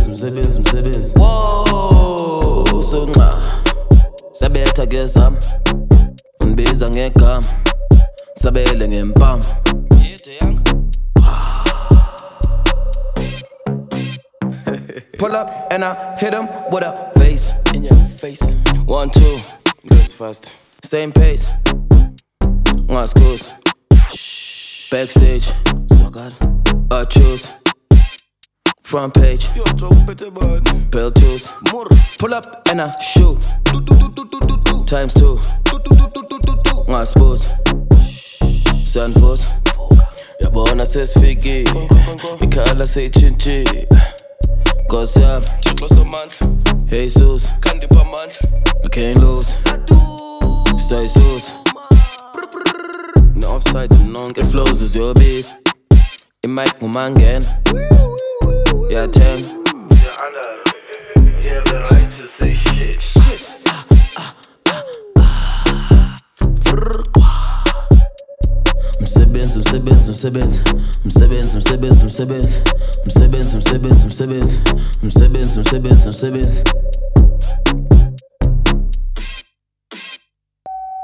umsebenzi. Wow, sonqa sabetha ngezam, undibiza ngegama, sabele ngempama. Pull up and I hit him with a face in your face. 1, 2, goes fast. Same pace. Schools. Backstage. So good. I choose. Front page. Bell tools. Pull up and I shoot. Times 2. Suppose. Sun pose. Yabona sesifiki. Ikhala seyitshintshi. Cause I'm Jesus, you can't lose. Stay suits. No offside, no get flows is your beast. It might come again. Yeah, 10. You have the right to say shit. Umsebenzi.